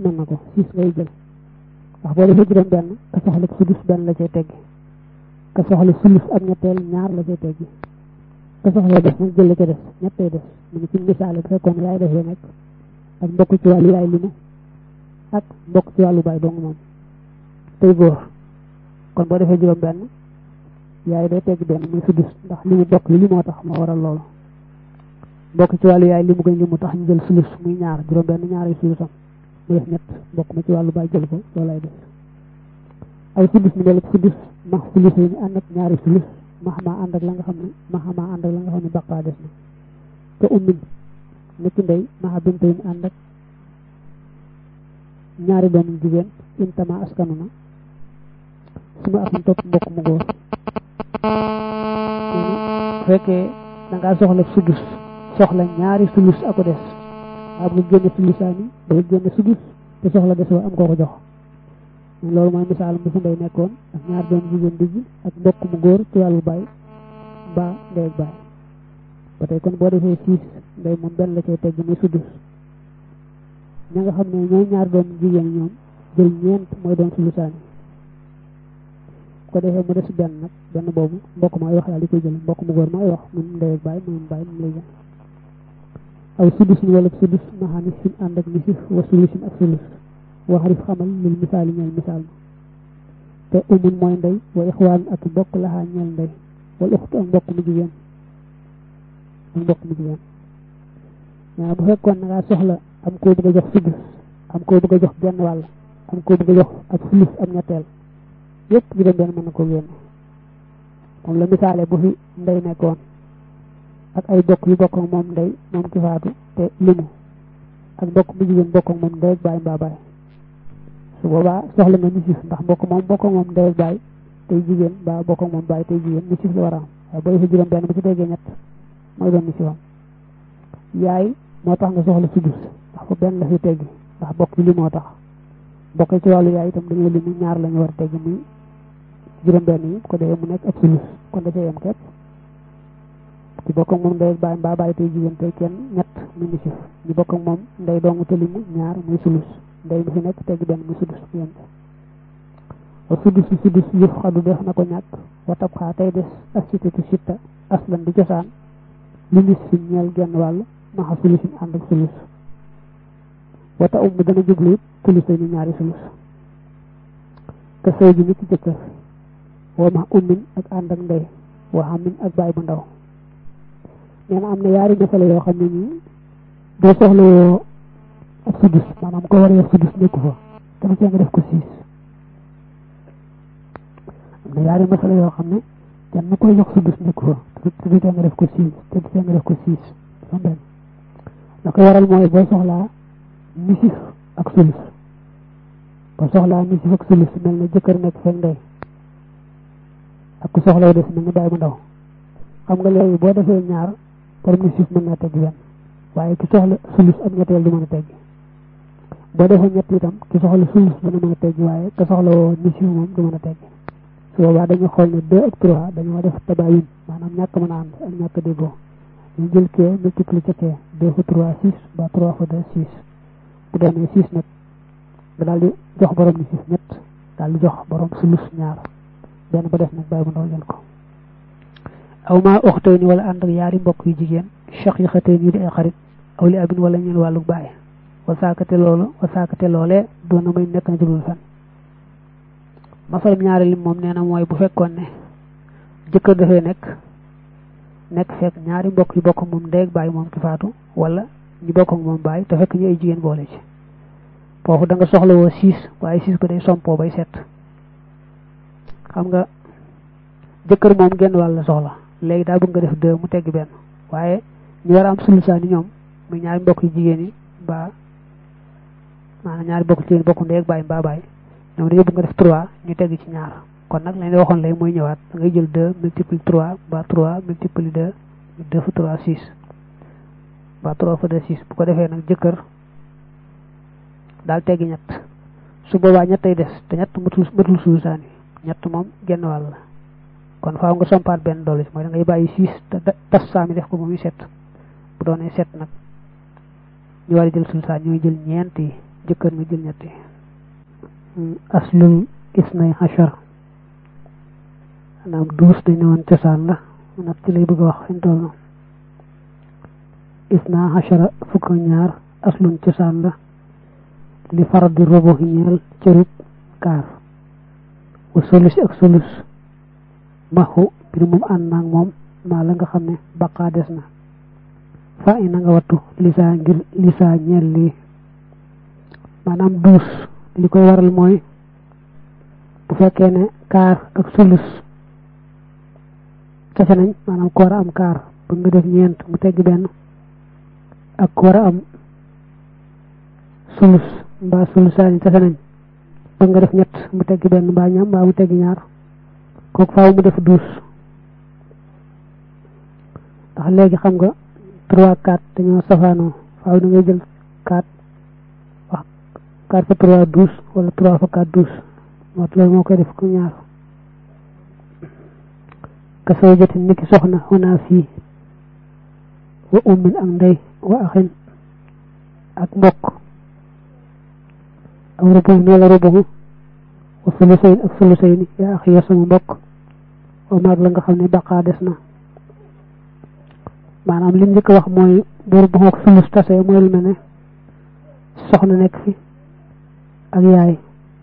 mën na ko 6 ngay jël ndax boo defee juróom benn ka soxla sudus benn la cay teggi ka soxla sulus ak ñetteel ñaar la cay teggi ka soxla def nag jël la ca des ñettay des mu ngi ci misaal bu fekkoon yaay defee nekk ak mbokk ci wàllu yaay limu ak mbokk ci wàllu baay dong moom tey góor kon boo defee juróom benn yaay day tegg benn muy sudus ndax li mu bokk li moo tax moo waral loolu mbokk ci wàllu yaay limu gën li mu tax ñu jël sulus muy ñaar juróom benn ñaari sulusam mu def ñett mbokk ma ci wàllu baay jël ko loolay def aw sudus mi del sudus max sulus yi ni ànd ak ñaari sulus maxamaa ànd ak la nga xam ne baqaa des na te ummin niki ndey maxa binte yi ànd ak ñaari doom jigéen intama askanu na suma ak topp mbokk mu góor fekkee da ngaa soxla sudus soxla ñaari sulus ako des am nga génne sulusaani dafa génne sudus te soxla des wa am ko jox loolu mooy misaal bu su ndey nekkoon ak ñaar doom jigéen digg ak mbokk mu góor ci wàllu baay ba ndey ak baay ba tey kon boo defee 6 ndey moom benn la cay tegg muy sudus ña nga xam ne ñooy ñaar doom jigéen ñoom jël ñeent mooy doon sulusaani ko defee mu des benn nag benn boobu mbokk mooy wax daal di koy jël mbokk mu góor mooy wax moom ndey ak baay moom lay jël aw sudus ni wala sudus maxaani sin ànd ak nisif wa sulusin ak sulus waxarif xamal lil misaali ñeel misaal ma te umun mooy ndey wa ixwaan ak mbokk laxaa ñeel ndey wala uxtu ak mbokk mu jigéen waaw bu fekkoon na ngaa soxla am koo bëgg a jox sudus am koo bëgg a jox genn wàll am koo bëgg a jox ak sulus ak ñetteel yépp juróom benn mën na ko génne moom la misaale bu fi ndey nekkoon ak ay bokk yu bokk ak moom ndey moom ki faatu te limu ak mbokk mu jigéen bokk ak moom ndey ak baay mbaa baay su boobaa soxla nga nisif ndax mbokk moom bokk ak moom ndey ak baay tey jigéen mbaa bokk ak moom baay tey jigéen nisif la war a am waaye boo defee juróom benn ba ci déggee ñett mooy doon nisifam yaay moo tax nga soxla sudus ndax fa benn la fi teggi ndax bokk li moo tax bokk ci wàllu yaay itam dañoo limu ñaar lañu war a teggi muy juróom benn yi bu ko defee mu nekk ab sulus kon da cee yem képp ci bokk ak moom ndey ak baay mbaa baay tey jigéen tey kenn ñett mu nisif ñu bokk ak moom ndey dong te limu ñaar muy sulus ndey mi fi nekk teggi benn muy sudus yem wa sudus yëf xadu def na ko ñàkk wa tab xaa tey des asitatu sitta aslan di cosaan li nis fi ñeel genn wàll maxa sulusin ànd ak sulus wata dana jublu sulus ni ñaari sulus te sëy ji nit ci jëkkër wa ma ummin ak ànd ak ndey wa xamin ak baay bu ndaw nee na am na yaari masala yoo xam ne nii boo soxla ak sudus maanaam ko war a yor sudus nekku fa te du tee nga def ko 6 am na yaari masala yoo xam ne kenn mu koy jox sudus nekku fa te du tee nga def ko 6 te du tee nga def ko 6 am benn la ko waral mooy boo soxlaa nisif ak sulus boo soxlaa nisif ak sulus mel na jëkkër nekk fekk ndey ak ku soxla des mel ni baay bu ndaw xam nga léegi boo defee ñaar pour nisif mën na tegg benn waaye ki soxla sulus ak ñetteel du mën a tegg boo defee ñett itam ki soxla sulus dana mën a tegg waaye ka soxla woo nisif moom du mën a tegg su boobaa dañu xool ne 2 ak 3 dañoo def tabayun maanaam ñàkk mën a ànd ak ñàkk déggoo ñu jël kee multiplié ca kee 2 fois 3 6 ba 3 fois 2 6 bu doonee 6 nag nga daal di jox borom nisif ñett daal di jox borom sulus ñaar benn ba def nag baay bu ndaw jël ko aw maa oxtay ni wala ànd ak yaari mbokk yu jigéen shaqiqatay ni di ay xarit aw li abin wala ñeen wàllu baay wasaakate loolee doon na may nekk na jublu fen masalam ñaari lim moom nee na mooy bu fekkoon ne jëkkër dafay nekk fekk ñaari mbokk yu bokk moom ndey ak baay moom ki faatu wala ñu bokk ak moom baay te fekk ñu ay jigéen boole ci foofu da nga soxla woo 6 waaye 6 ko day sompoo bay set xam nga jëkkër moom genn wàll la soxla léegi daa bëgg nga def 2 mu tegg benn waaye ñu war a am sulusaani ñoom muy ñaari mbokk yu jigéen yi ba maanaam ñaari mbokk jigéen bokk ndey ak baay mbaa baay ñoom dañoo bëgg nga def 3 ñu tegg ci ñaar kon nag lañ la waxoon léegi mooy ñëwaat da ngay jël 2 multiplié 3 ba 3 multiplié 2 fois 3 6 ba 3 fois 2 6 bu ko defee nag jëkkër daal teggi ñett su boobaa ñettay des te ñett matul sulusaani ñett moom genn wàll la kon faaw nga sompaat benn dolli mooy da ngay bàyyi 6 te tas saami def ko ba muy 7 bu doonee 7 nag ñu war a jël sulusaan ñooy jël ñeent yi jëkkër nga jël ñetti aslul isnay hashar maanaam 12 dañ ne woon cosaan la nag ci lay bëgg a wax fiñ toll isna hashara fukk ñaar aslun cosaan la li faradi robo ñeel cërub kaar wa sulus ak sulus maxu bir moom ànd naag moom maa la nga xam ne baqaa des na fa ina nga wattu lisaa ngir lisaa ñeel lii maanaam 12 li koy waral mooy bu fekkee ne kaar ak sulus tase nañ maanaam ko war a am kaar ba nga def ñeent mu tegg benn ak ko war a am sulus mbaa sulusaani tase nañ ba nga def ñett mu tegg benn mbaa ñam mbaa mu tegg ñaar kooku faaw mu def 12 ndax léegi xam nga 3 4 dañoo safaanoo faaw da ngay jël 4 wax 4 fa 3 12 wala 3 fa 4 12 moo loolu moo koy def ko ñaar ka soo joti niki soxna xunaa fii wa ummin ak ndey wa axin ak mbokk aw rubuh ni wala rubuhu wa sulusayn ak sulusayni yaa axi ya sama mbokk wa maag la nga xam ne baqaa des na maanaam li njëkk wax mooy bu rubuh ak sulus tase mooy lu mel ne soxna nekk fi ak yaay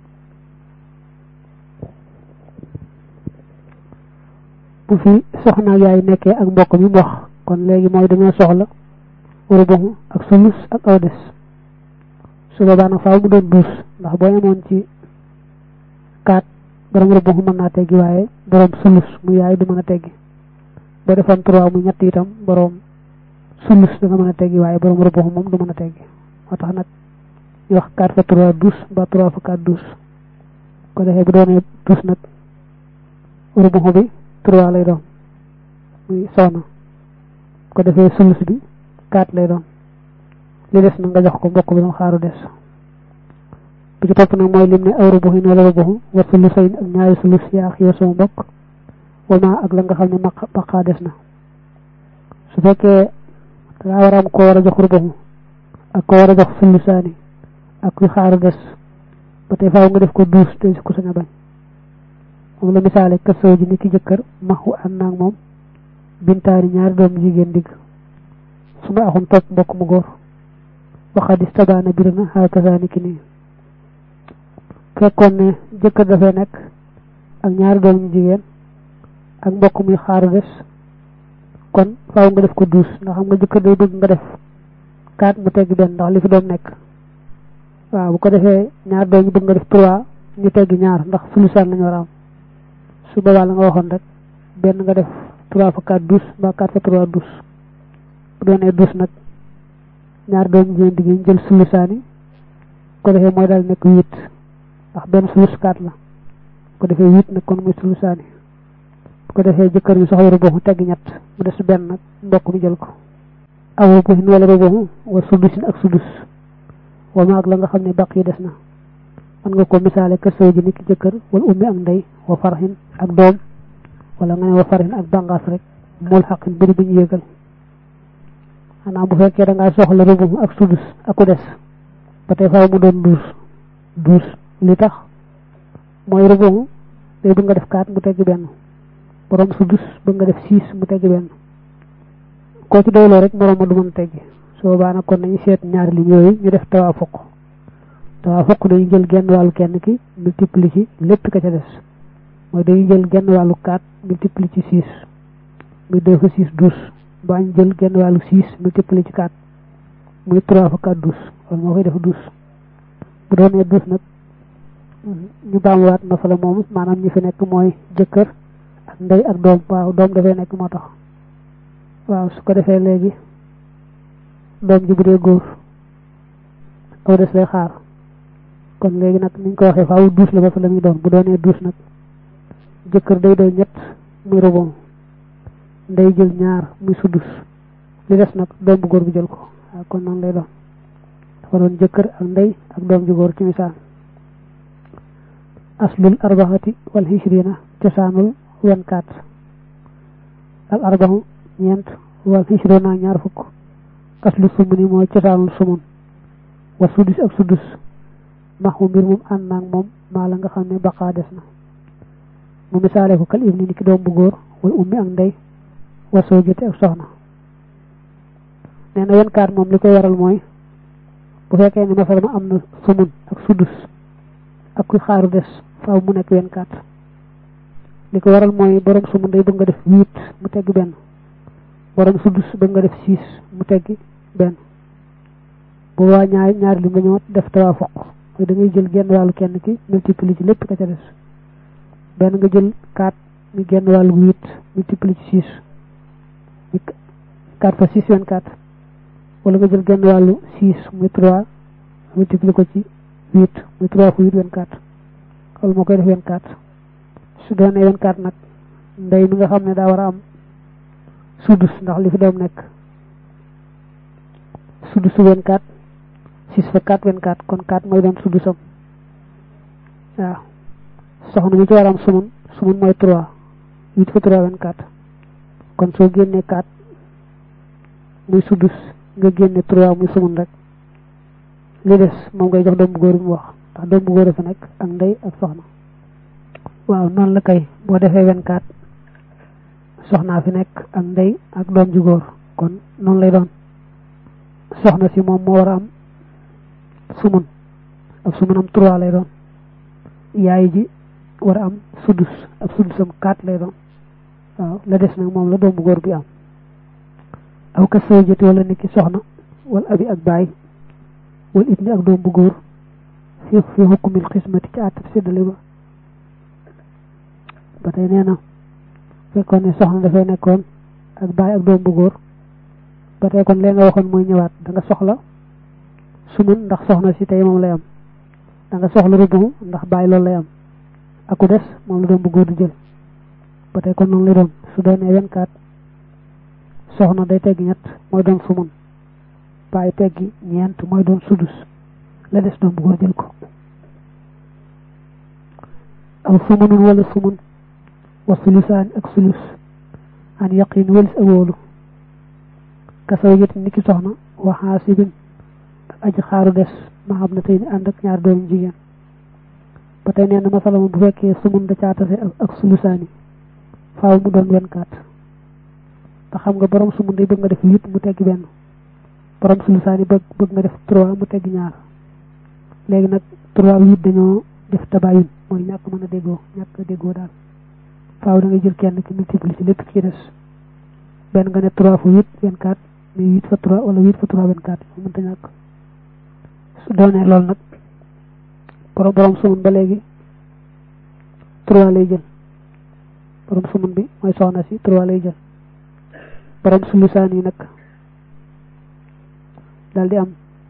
bu fi soxna ak yaay nekkee ak mbokk mi wax kon léegi mooy dañoo soxla rubuh ak sulus ak aw des su boobaa nag faaw mu doon 12 ndax boo yemoon ci 4 borom rubuh mën naa teggi waaye borom sulus mu yaay du mën a teggi boo defoon 3 mu ñett itam borom sulus dana mën a teggi waaye borom rubuh moom du mën a teggi moo tax nag ñu wax 4 fa 3 12 ba 3 fa 4 12 ko defee bu doonee 12 nag rubuh bi 3 lay doon muy soxna ko defee sulus bi 4 lay doon li des na nga jox ko mbokk bi doon xaaru des bi ci topp nag mooy lim ne aw rubuhin wala rubuhu wa sulusayn ak ñaari sulus yaa xiyoo sama mbokk wama ak la nga xam ne baqaa des na su fekkee dangaa war a am koo war a jox rubuhu ak koo war a jox sulusaani ak kuy xaaru des ba tey faaw nga def ko 12 te su ko sañ a bañ moom la misaale ka sow ji ni ki jëkkër maxu ànd naag moom bintaani ñaari doom jigéen digg su ma axum topp mbokk mu góor waxadis tabaana bir na xaakasaani ki nii fekkoon ne jëkkër dafay nekk ak ñaari doom ñu jigéen ak mbokk muy xaaru des kon faaw nga def ko 12 ndax xam nga jëkkër day bëgg nga def 4 mu tegg benn ndax li fi doom nekk waaw bu ko defee ñaar doom ñu bëgg nga def 3 ñu tegg ñaar ndax sulusaan lañu war a am su boobaa la nga waxoon rek benn nga def 3 fa 4 12 mbaa 4 fa 3 12 bu doonee 12 nag ñaar doom jigéen digg ñu jël sulusaani ko defee mooy daal nekk 8 ndax benn sulus 4 la ko defee 8 nag kon muy sulusaani bu ko defee jëkkër bi soxla rubuh tegg ñett mu des benn nag mbokk mi jël ko aw rubuhin wala rubuh wa sudusin ak sudus wa maag la nga xam ne baq yi des na man nga ko misaale kër sow ji niki jëkkër wala ummi ak ndey wa farhin ak doom wala nga ne wa farhin ak bàngaas rek mul xaqin bëri bu ñu yéegal xanaa bu fekkee da ngaa soxla rubuh ak sudus ak ku des ba tey faaw mu doon 12 li tax mooy rubuh day bëgg nga def 4 mu tegg benn borom sudus bëgg nga def 6 mu tegg benn koo ci doyloo rek morom ma du mën teggi soo baa nag kon nañu seet ñaari lim yooyu ñu def tawaafuq dañu jël genn wàllu kenn ki multiplier ci lépp ka ca des mooy dañu jël genn wàllu 4 multiplier ci 6 muy 2 fa 6 12 ba ñu jël genn wàllu 6 multiplier ci 4 muy 3 fa 4 12 loolu moo koy def 12 bu doonee 12 nag ñu baamuwaat na fa la moom maanaam ñi fi nekk mooy jëkkër ak ndey ak doom waaw doom dafay nekk moo tax waaw su ko defee léegi doom ji bu dee góor aw des lay xaar kon léegi nag niñ ko waxee faaw 12 la ba fa la muy doon bu doonee 12 nag jëkkër day doon ñett muy rubuh ndey jël ñaar muy sudus li des nag doom bu góor bi jël ko waaw kon noonu lay doon dafa doon jëkkër ak ndey ak doom ju góor ci misaal aslul arbaxati wal hishrina cosaanul 24 al arbaxu ñeent wal hishrina ñaar fukk aslu sumuni mooy cosaanul sumun wa sudus ak sudus maxu mbir mum ànd naag moom maa la nga xam ne baqaa des na mu misaale ko kal ibni ni ki doom bu góor wal ummi ak ndey wasoo jote ak soxna nee na 24 moom li koy waral mooy bu fekkee ne masala ma am na sumun ak sudus ak kuy xaaru des faaw mu nekk 24 li ko waral mooy borom sumun day bëgg nga def 8 mu tegg benn borom sudus bëgg nga def 6 mu tegg benn bu waa ñaari li nga ñëwaat def tawaafuq mooy da ngay jël genn wàllu kenn ki multiplier ci lépp ka ca des benn nga jël 4 mi genn wàllu 8 multiplier ci 6 4 fois 6 24 wala nga jël genn wàllu 6 muy 3 multiplier ko ci 8 muy 3 fois 8 24 loolu moo koy def 24 su doonee 24 nag ndey mi nga xam ne daa war a am sudus ndax li fi doom nekk sudus 24 6 fois 4 24 kon 4 mooy doon sudusam waaw soxna mi ci war a am sumun mooy 3 8 fois 3 24 kon soo génnee 4 muy sudus nga génne 3 muy sumun rek li des moom ngay jox doom bu góor mu wax ndax doom bu góor dafa nekk ak ndey ak soxna waaw noonu la kay boo defee 24 soxnaa fi nekk ak ndey ak doom ju góor kon noonu lay doon soxna si moom moo war a am sumun ab sumunam 3 lay doon yaay ji war a am sudus ab sudusam 4 lay doon waaw la des nag moom la doom bu góor bi am aw ka sawjati wala niki soxna wala abi ak baay wala ibni ak doom bu góor fi hukmil xismati ci àttab séddale ba tey nee na fekkoon ne soxna dafay nekkoon ak baay ak doom bu góor ba tey kon lee nga waxoon mooy ñëwaat da nga soxla sumun ndax soxna si tey moom lay am da nga soxla rubu ndax baay loolu lay am aku des moom la doom bu góor di jël ba tey kon noonu lay doon su doonee 24 soxna day teggi ñett mooy doon sumun baay teggi ñeent mooy doon sudus la des doom bu góor jël ko aw sumunun wala sumun wa sulusaan ak sulus an yaqin walis ak wóolu kasaw yët niki soxna wa xaasibin ak aji xaaru des ma xam na tey ni ànd ak ñaar doomu jigéen ba tey nee na masala bu fekkee sumun da caatase ak sulusaani faaw mu doon 24 te xam nga borom sumun day bëgg nga def 8 mu teggi benn borom sulusaani bëgg nga def 3 mu teggi ñaar léegi nag 3 8 dañoo def tabayun mooy ñàkk mën a déggoo daal faaw da nga jël kenn ki multiplier ci lépp ci des benn nga ne 3 fois 8 24 mais 8 fois 3 wala 8 fois 3 24 mënta ñàkk su doonee loolu nag borom sumun ba léegi 3 lay jël borom sumun bi mooy soxna si 3 lay jël borom sulusaan yi nag daal di am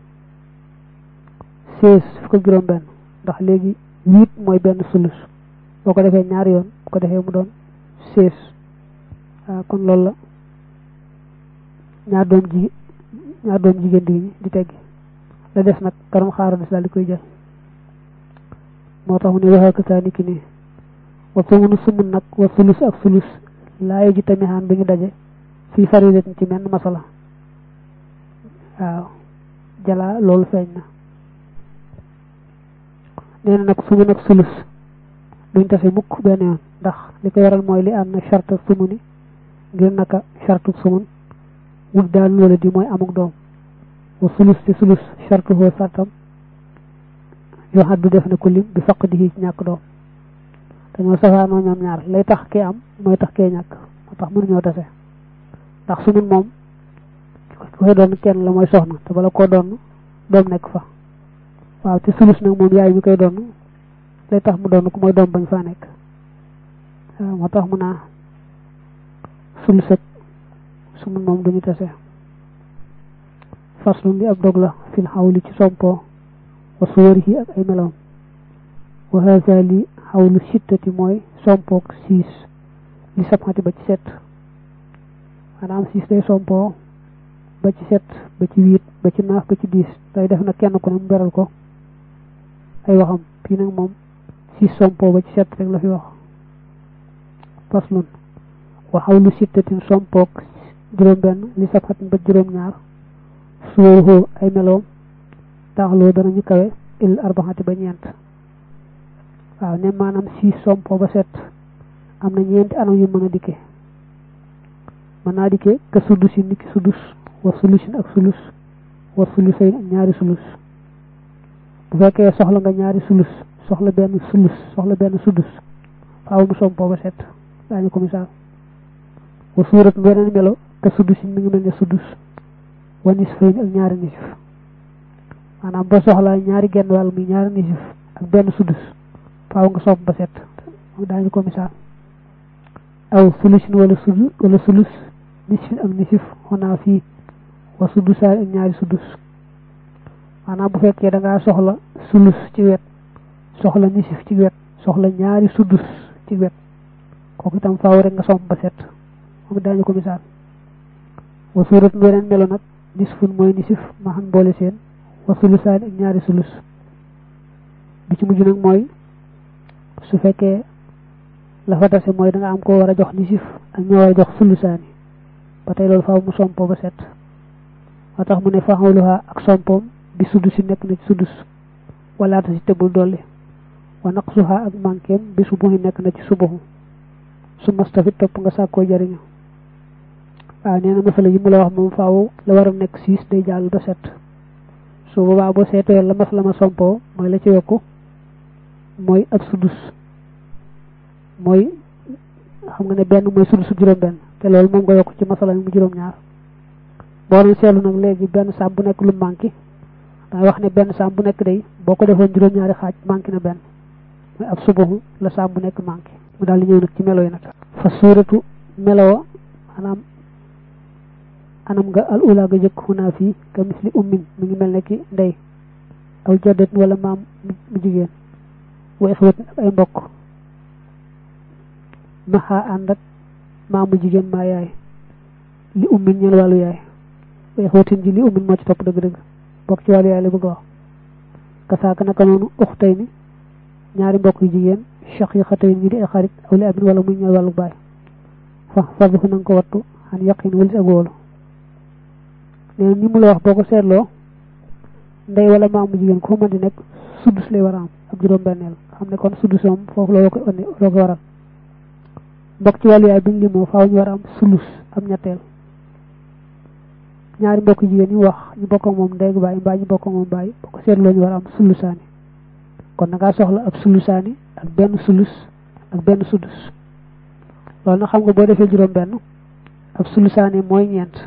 16 fukk ak juróom benn ndax léegi 8 mooy benn sulus boo ko defee ñaari yoon bu ko defee mu doon 16 kon loolu la ñaar doom jigéen di teggi la des nag karam xaaru des daal di koy jël moo tax mu ne waxee ko saa niki nii wa sumunu sumun nag wa sulus ak sulus laa ji tamixaan bi ñu daje fii faridatin ci menn masala waaw jalaa loolu feeñ na nee na nag sumun ak sulus duñ tase mukk benn yoon ndax li ko waral mooy li am na charte sumuni ngir naka charte sumun wut daal wala di mooy amuk doom wa sulus ci sulus charte hoo sartam yoo xam du def na ko lim bi faq di ci ñàkk doom dañoo safaanoo ñoom ñaar lay tax kee am mooy tax kee ñàkk moo tax mënuñoo tase ndax sumun moom koy doon kenn la mooy soxna te bala koo doon doom nekk fa waaw te sulus nag moom yaay mi koy doon lay tax mu doon ko mooy doom bañ faa nekk waaw moo tax mu naa sulus ak sumun moom duñu tase faslun li ab dog la fil xawli ci sompo wa suwarihi ak ay meloom wa haza li xawlu sittati mooy sompook 6 li sabxati ba ci 7 maanaam 6 day sompo ba ci 7 ba ci 8 ba ci 9 ba ci 10 day def na kenn ku ne mu beral ko ay waxam fii nag moom 6 sompo ba ci 7 rek la fi wax faslun wa xawlu sittatin sompook juróom benn li sabxatin ba juróom ñaar suwaruhu ay meloom taaxloo danañu kawe il arba'ati ba ñent waaw ne manam 6 sompo ba 7 amna ñent anam yu mëna diké mëna diké ka sudusin niki sudus wa sulusin ak sulus wa sulusayn ak ñaari sulus bu fekkee soxla nga ñaari sulus soxla benn sulus soxla benn sudus faaw mu sompo ba 7 dañu ko misal wa surat benen melo ka sudusin mi ngi melni sudus wa nisfayn ak ñaari nisf manam bo soxla ñaari genn wal mi ñaari nisf ak benn sudus faaw nga somp ba 7 dañu ko misal aw sulusin wala sulus nisfin ak nisf hona fi wa sudusa ak ñaari sudus manam bu fekkee da nga soxla sulus ci wet soxla nisf ci wet soxla ñaari sudus ci wet koku tam faaw rek nga somp ba 7 dañu ko misal wa surat benen melo nak nisfun moy nisf ma han bolé sen wa sulusan ak ñaari sulus bi ci mujju nak moy su fekkee la fa tassé moy da nga am ko wara jox nisf ak ñoo wara jox sulusani batay lol faaw mu sompo ba 7 motax mu ne fa'uluha ak sompom bi sudusi nek na ci sudus wala ta ci tebul dolli wa naqsuha ak mankem bi subuhi nek na ci subuhu su mustafid top nga sakko jariñu neena masala yi mu la wax mom faaw la wara nek 6 day jall ba 7 so boba bo seto la masala ma sompo moy la ci yokku moy ak sudus moy xam nga ne benn moy sudus juroom benn té lool mom nga yokku ci masala mu juroom ñaar bo doon sélu nak légui benn sam bu nek lu manki da wax ne benn sam bu nek day boko defon juroom ñaari xaj manki na benn moy ab subuhu la sam bu nek manki mu dal ñew nak ci melo yi nak fa suratu melo anam nga al ula ga jëk huna fi ka misli ummin mi ngi melne ki ndey aw jaddat wala mam mu jigen wa ikhwat ay mbokk maha andak mamu jigen ma yaay li ummin ñal walu yaay way xotin ji li ummin mo ci top deug deug bok ci walu yaay la bëgg wax ka saaka naka nonu ukhtayni ñaari mbokk yu jigen shaqiqatayn ñi di ay xarit aw li abin wala muy ñal walu baay fa fadhu nan ko wattu han yaqin wal ak wolu ne ni mu la wax boko sétlo ndey wala mamu jigen ko man di nek sudus lay waram ak juroom bennel xamne kon sudusom fofu la ko andi lo ko waral mbokk ci walu yaay biñ li mo faaw ñu waram sulus am ñettel ñaari mbokk jigen ñu wax ñu bokk mom ndey baay mbaa ñu bokk mom baay boko sétlo ñu waram sulusani kon nga soxla ab sulusani ak benn sulus ak benn sudus loolu na xam nga bo defé juroom benn ab sulusani moy ñent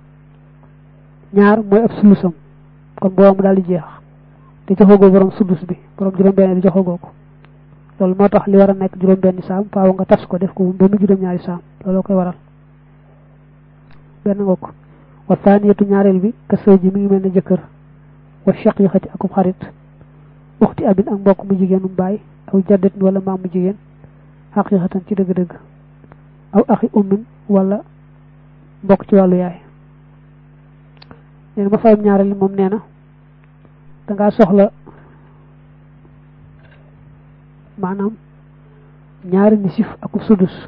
ñaar moy ab sulusam kon bo am dal di jeex te joxogo borom sudus bi borom juroom benn di joxogo ko lol motax li wara nek juroom benn sam faaw nga tas ko def ko ba mu juroom ñaari sam lolo koy waral benn ngok wa thaniyatu ñaarel bi ka seyji mi ngi melni jëkër wa shaqiqati akum xarit ukhti abin ak mbokk mu jigéenum baay aw jaddat wala maamu jigéen haqiqatan ci deug deug aw akhi ummin wala mbokk ci walu yaay ma fayam ñaarel mom neena da nga soxla manam ñaari nisif ak sudus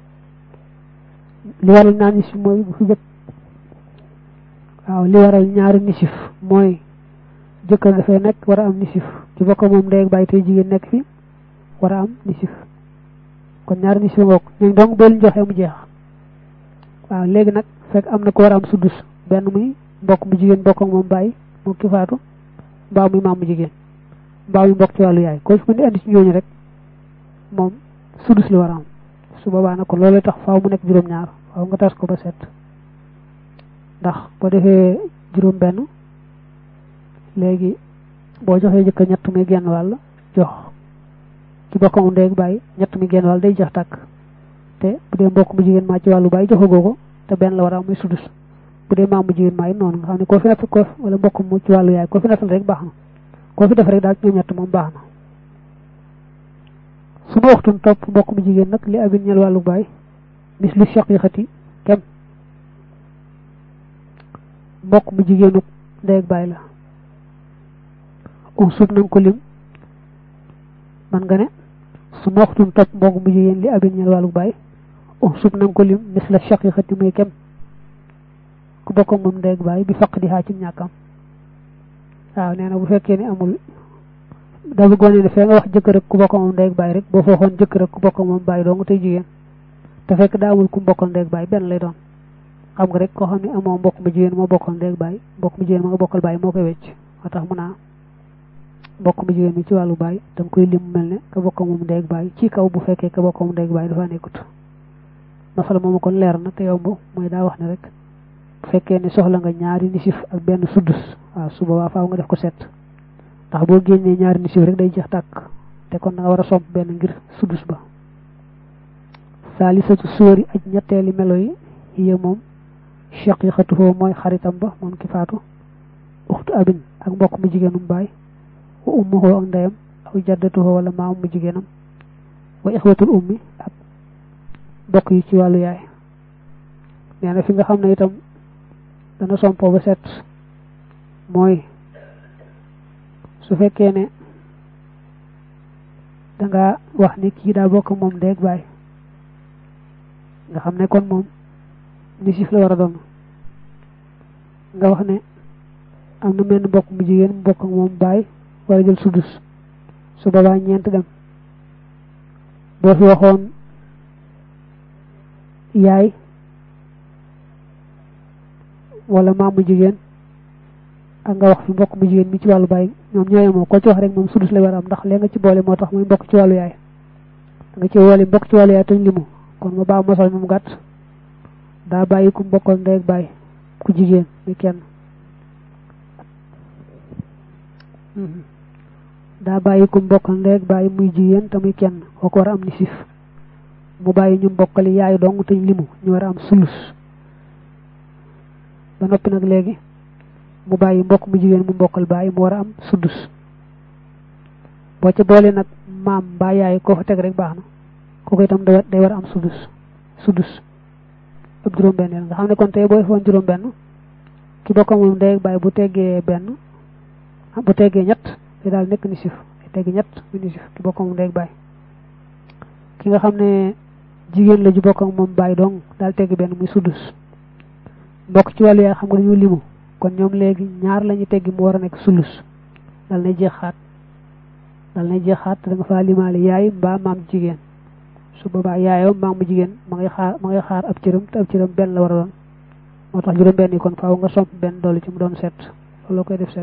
li waral na nisif moy bu fi jëk waaw li waral ñaari nisif moy jëkkal da fay nek wara am nisif ci bokk mom ndey ak bay tay jigen nek fi wara am nisif kon ñaari nisif ngok ñu dong bo leen joxe mu jeex waaw légui nak fek amna ko wara am sudus ben muy mbokk mu jigen bokk mom bay mo ki faatu ba muy mamu jigen ba muy mbokk ci walu yaay ko fu ndi andi ci ñooñu rek mom sudus li wara am su baba nak lolé tax faaw mu nek juroom ñaar faaw nga tass ko ba 7 ndax bo defé juroom benn légui bo joxé jëk ñett muy genn wal jox ci bokkom ndey ak bay ñett muy genn wal day jox tak te bu dé mbokk mu jigen ma ci walu bay joxagogo te ben la wara muy sudus bu dé mamu jigen may non nga xamni ko fi natt ko wala mbokk mu ci walu yaay ko fi nattal rek baxna ko fi def rek daal ñu ñett mom baxna su ma waxtu top mbokk mu jigen nak li abin ñal walu bay bis lu shaqiqati kem mbokk mu jigenu ndey ak bay la on sub nañ ko lim man nga ne su ma waxtu top mbokk mu jigen li abin ñal walu bay on sub nañ ko lim bis la shaqiqati muy kem ku bokk mom ndey ak bay bi faq di ha ci ñakam waaw neena bu fekkee ni amul da bëggoon ne fe nga wax jëkkër ak ku bokk moom ndey ak baay rek boo fooxoon jëkkër ak ku bokk moom baay dong tey jigéen te fekk daa amul ku bokkal ndey ak baay benn lay doon xam nga rek koo xam ne amoo mbokk mu jigéen moo bokkal ndey ak baay mbokk mu jigéen ma nga bokkal baay moo koy wecc moo tax mu naa mbokk mu jigéen mi ci wàllu baay da nga koy lim mel ne ka bokk moom ndey ak baay ci kaw bu fekkee ka bokk moom ndey ak baay dafa nekkut masala moomu kon leer na te yomb mooy daa wax ne rek bu fekkee ne soxla nga ñaari nisif ak benn suddus waaw su boobaa faaw nga def ko set ndax boo génnee ñaari nisif rek day jeex tàkk te kon da nga war a somp benn ngir suddus ba saalisatu suwari aj ñetteeli melo yi hiya moom shaqiqatuhu mooy xaritam ba moom ki faatu uxtu abin ak mbokk mu jigéenum baay wa ummuhu ak ndeyam aw jaddatuhu wala maam mu jigéenam wa ixwatul ummi ak bokk yi ci wàllu yaay nee na fi nga xam ne itam dana sompo ba set mooy su fekkee ne danga wax ni kii daa bokk moom ndey ak baay nga xam ne kon moom nisif la war a doon nga wax ne am na menn mbokk mu jigéen mu bokk ak moom baay war a jël sudus su boobaa ñeent dem boo fi waxoon yaay wala maam mu jigéen ak nga wax fi mbokk mu jigéen mi ci wàllu baay ñoom ñooy moo ko ci wax rek moom sudus lay war a am ndax lee nga ci boole moo tax muy mbokk ci wàllu yaay da nga ci wole mbokk ci wàllu yaay tañ limu kon ma baa mosal moom gàtt daa bàyyi ku mbokkal ndey ak baay ku jigéen muy kenn daa bàyyi ku mbokkal ndey ak baay muy jigéen te muy kenn koo ko war a am nisif mu bàyyi ñu mbokkali yaay dong tañ limu ñu war a am sulus ba noppi nag léegi mu bàyyi mbokk mu jigéen mu mbokkal baay mu war a am sudus boo ca boole nag maam mbaa yaay koo fa teg rek baax na kooku itam day war a am sudus ab juróom benn nga xam ne kon tey booy foon juróom benn ki bokk moom ndey ak baay bu teggee benn bu teggee ñett day daal nekk nisif day teggi ñett mu nisif ki bokk moom ndey ak baay ki nga xam ne jigéen la ju bokk ak moom baay dong daal teggi benn muy sudus mbokk ci wàllu yaay xam nga dañu limu kon ñoom léegi ñaar lañu teggi mu war a nekk sulus dal nay jeexaat da nga faa limaale yaay mbaa maam jigéen su boobaa yaayoo maam mu jigéen ma ngay xaar ab cëram te ab cëram benn la war a doon moo tax juróom benn yi kon faaw nga somp benn dolli ci mu doon set loolu koy def set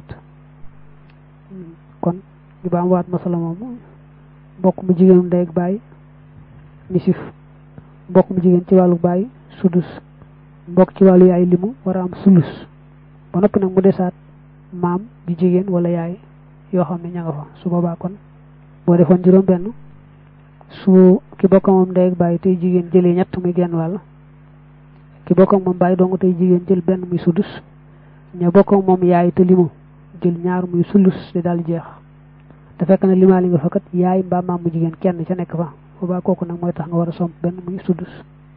kon ñu ba am waat masala moom mbokk mu jigéenu ndey ak baay nisif mbokk mu jigéen ci wàllu baay sudus mbokk ci wàllu yaay limu war a am sulus ba noppi nag mu desaat maam ju jigéen wala yaay yoo xam ne ña nga fa su boobaa kon boo defoon juróom benn su ki bokk moom ndey ak baay tey jigéen jëlee ñett muy genn wàll ki bokk moom baay dong tey jigéen jël benn muy sudus ña bokk moom yaay te limu jël ñaar muy sulus di daal jeex te fekk na limaali nga fa kat yaay mbaa maam mu jigéen kenn ca nekk fa boobaa kooku nag mooy tax nga war a somp benn muy sudus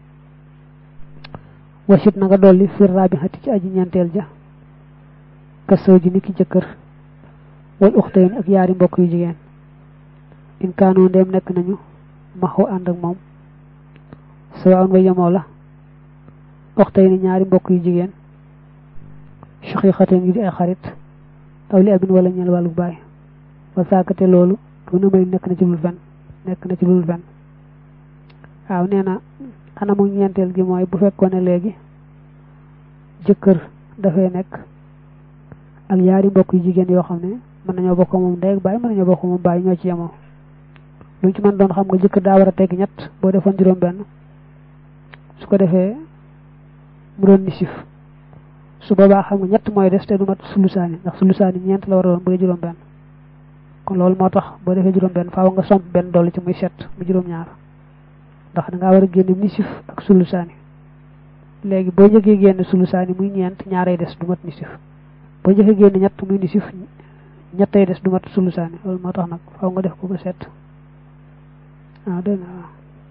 wasit na nga dolli fir raabixati ci aji ñeenteel ja kasaw ji ni ki jëkkër wal uxtayn ak yaari mbokk yu jigéen in kaanoo ndeem nekk nañu maxu ànd ak moom sawaan way yemoo la uxtayn ñaari mbokk yu jigéen shaqiqatayn yu di ay xarit aw li abin wala ñeel wàllu baay wa saakate loolu du na may nekk na ci lul fen waaw nee na anamu ñeenteel gi mooy bu fekkoon ne léegi jëkkër dafay nekk ak yaari mbokk yu jigéen yoo xam ne mën nañoo bokk moom ndey ak baay mën nañoo bokk moom baay ñoo ci yemoo luñ ci mën doon xam nga jëkkër daa war a tegg ñett boo defoon juróom benn su ko defee mu doon nisif su boobaa xam nga ñett mooy des te du mat sulusaani ndax sulusaani ñeent la war a doon bu dee juróom benn kon loolu moo tax boo defee juróom benn faaw nga somp benn dolli ci muy set mu juróom ñaar ndax da ngaa war a génne nisif ak sulusaani léegi boo njëkkee génne sulusaani muy ñeent ñaaray des du mat nisif boo njëkkee génne ñett muy nisif ñettay des du mat sulusaani loolu moo tax nag faaw nga def ko ba set dégg nga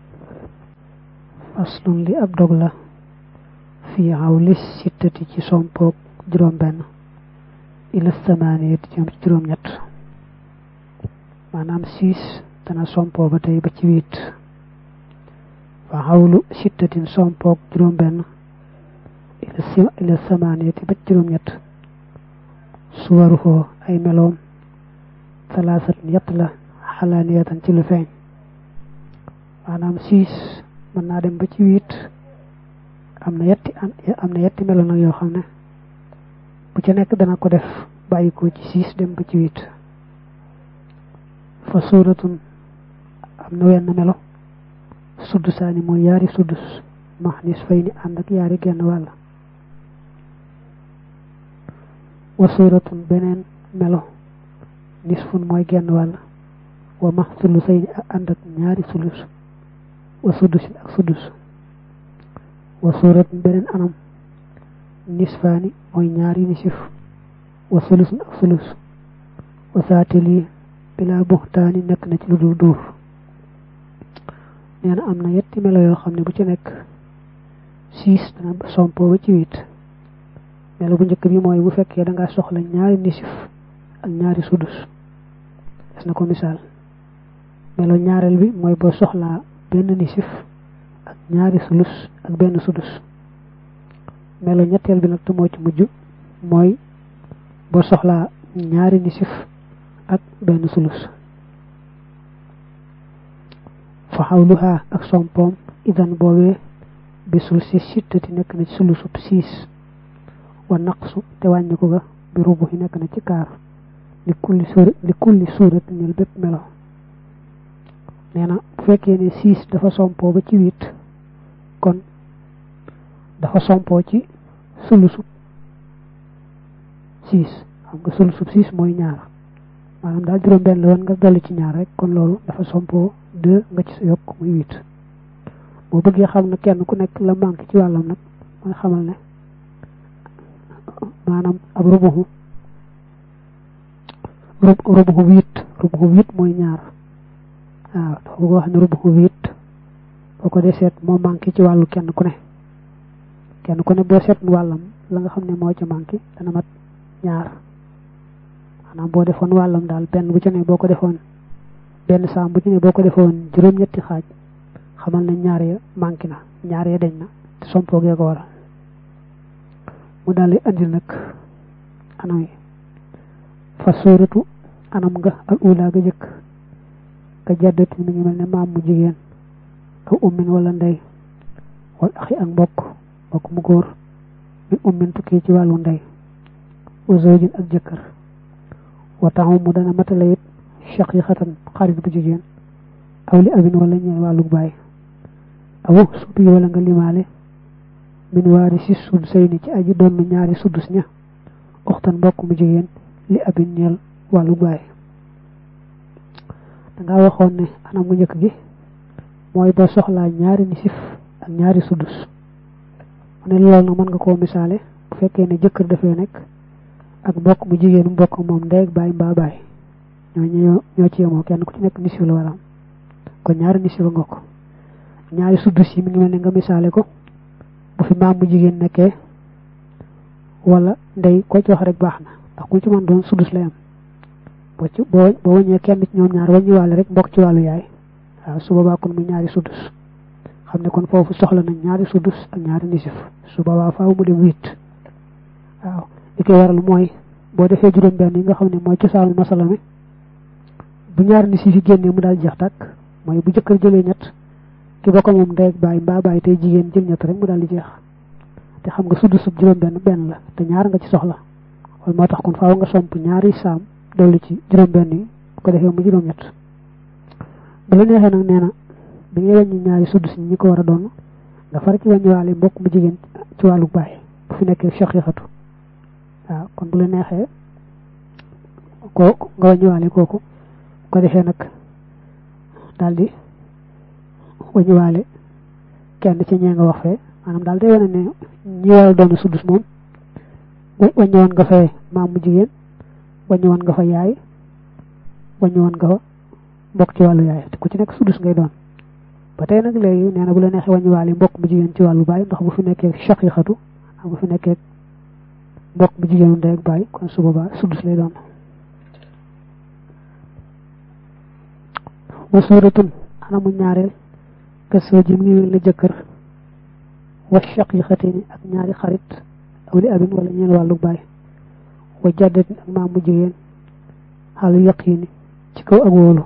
aslun li ab dog la fii xawli sittati ci sompoog juróom benn ila samaaniyati ci juróom ñett maanaam 6 dana sompoo ba tey ba ci 8 fa xawlu sittatin sompoog juróom benn ila samaaniyati ba ci juróom ñett suwaruhoo ay meloom salaasat yett la xalaaniyatan ci lu feeñ maanaam 6 mën naa dem ba ci 8 am na yetti melo nag yoo xam ne bu ca nekk dana ko def bàyyi ko ci 6 dem ba ci 8 fa suuratun am na wenn melo suddusaani mooy yaari suddus max nis fay ni ànd ak yaari genn wàll wa suuratun beneen melo nisfun mooy genn wàll wa max sulusay ni ànd ak ñaari sulus wa suddusin ak suddus wa suuratun beneen anam nisfaani mooy ñaari nisif wa sulusun ak sulus wa saatili bila buxtaani nekk na ci lu dul dóor nee na am na yetti melo yoo xam ne bu ci nekk 6 dana sompoo ba ci 8 melo bu njëkk bi mooy bu fekkee da ngaa soxla ñaari nisif ak ñaari sudus des na ko misaal melo ñaareel bi mooy boo soxlaa benn nisif ak ñaari sulus ak benn sudus melo ñetteel bi nag te moo ci mujj mooy boo soxlaa ñaari nisif ak benn sulus fa xawluha ak sompoom idan boobee bi sul si sittati nekk na ci sulusub 6 wa naqsu te wàññi ko ga bi rubu yi nekk na ci kaar li kulli suurat ñel bépp melo nee na bu fekkee ne 6 dafa sompoo ba ci 8 kon dafa sompoo ci sulusub 6 xam nga sulusub 6 mooy ñaar maanaam daal juróom benn la woon nga dolli ci ñaar rek kon loolu dafa sompoo 2 nga ci yokk muy 8 boo bëggee xam na kenn ku nekk la manque ci wàllam nag mooy xamal ne maanaam ab rubuhu 8 mooy ñaar waaw dafa bëgg wax ne rubuhu 8 boo ko dee seet moo manque ci wàllu kenn ku ne boo seet wàllam la nga xam ne moo ci manque dana mat ñaar maanaam boo defoon wàllam daal benn bu ci ne boo ko defoon benn saam bu ci ne boo ko defoon juróom-ñetti xaaj xamal na ñaar ya manqué na ñaar ya deñ na te sompoo gee ko waral mu daal di andi nag anam yi fa suuratu anam nga al ula ga jëkk ka jaddati mi ngi mel ne maam mu jigéen aw ummin wala ndey wal axi ak mbokk mu góor min ummin tukkee ci wàllu ndey wa zawjin ak jëkkër wa taxaw mu dana matala it shaqiqatan xarit bu jigéen aw li abin wala ñeel wàllu baay aw subi wala nga limaale min waari si sud say ni ci aji doon ñaari sudus ña uxtan mbokk mu jigéen li abin ñeel wàllu baay danga waxoon ne anam mu njëkk gi mooy boo soxlaa ñaari nisif ak ñaari sudus mu ne loolu nag mën nga koo misaale bu fekkee ne jëkkër dafee nekk ak mbokk mu jigéenu mbokk moom ndey ak baay mbaa baay ñoo ci yemoo kenn ku ci nekk nisif la waram kon ñaari nisif nga ko ñaari sudus yi mi ngi mel ne nga misaale ko bu fi maam mu jigéen nekkee wala ndey ko ci wax rek baax na ndax ku ci mën doon sudus lay am boo wàññee kenn ci ñoom ñaar wàññi wàll rek mbokk ci wàllu yaay waaw su boobaa kon muy ñaari sudus xam ne kon foofu soxla nañ ñaari sudus ak ñaari nisif su boobaa faaw mu dem 8 waaw li koy waral mooy boo defee juróom benn yi nga xam ne mooy cosaanu masala mi bu ñaari nisif yi génnee mu daal jeex tàkk mooy bu jëkkër jëlee ñett ki bokk moom ndey ak baay mbaa baay tey jigéen jël ñett rek mu daal di jeex te xam nga sudusub juróom benn la te ñaar nga ci soxla wala moo tax kon faaw nga somp ñaari saam dolli ci juróom benn yi bu ko defee mu juróom ñett bu la neexee nag nee na bi ngay wàññi ñaari sudus ñi ko war a doon nga far ci wàññiwaale mbokk mu jigéen ci wàllu baay bu fi nekkee shaqiqatu waaw kon bu la neexee kooku nga wàññiwaale kooku bu ko defee nag daal di wàññiwaale kenn ci ñee nga wax fee maanaam daal day wane ne ñi war a doon sudus moom wàññiwoon nga fee maam mu jigéen wàññiwoon nga fa yaay wàññiwoon nga fa mbokk ci wàllu yaay te ku ci nekk sudus ngay doon ba tey nag léegi nee na bu la neexee wàññiwaale mbokk mu jigéen ci wàllu baay ndax bu fi nekkee shaqiqatu ak bu fi nekkee mbokk mu jigéenu ndey ak baay kon su boobaa sudus lay doon wa suuratun anamu ñaareel ka soo ji mu ngi mel ne jëkkër wa shaqiqatayni ak ñaari xarit aw li abin wala ñeen wàllu baay wa jaddatin ak maam mu jigéen xaalu yaqini ci kaw ak wóolu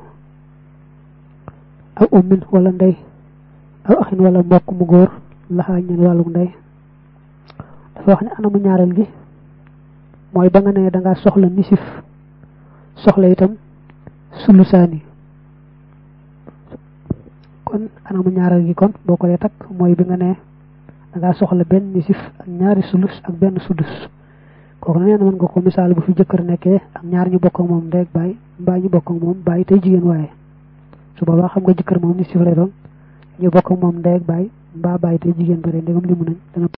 aw ummin wala ndey aw axin wala mbokk mu góor laxaa ñeen wàllu ndey dafa wax ne anamu ñaareel gi mooy ba nga ne da nga soxla nisif soxla itam sulusaani kon anamu ñaareel gi kon boo ko dee takk mooy bi nga ne da nga soxla benn nisif ak ñaari sulus ak benn sudus kooku nee na mën nga ko misaal bu fi jëkkër nekkee ak ñaar ñu bokk ak moom ndey ak baay mbaa ñu bokk ak moom baay tey jigéen waaye su boobaa xam nga jëkkër moom nisif lay doon ñu bokk ak moom ndey ak baay mbaa baay tey jigéen bare ndegam limu nañ dana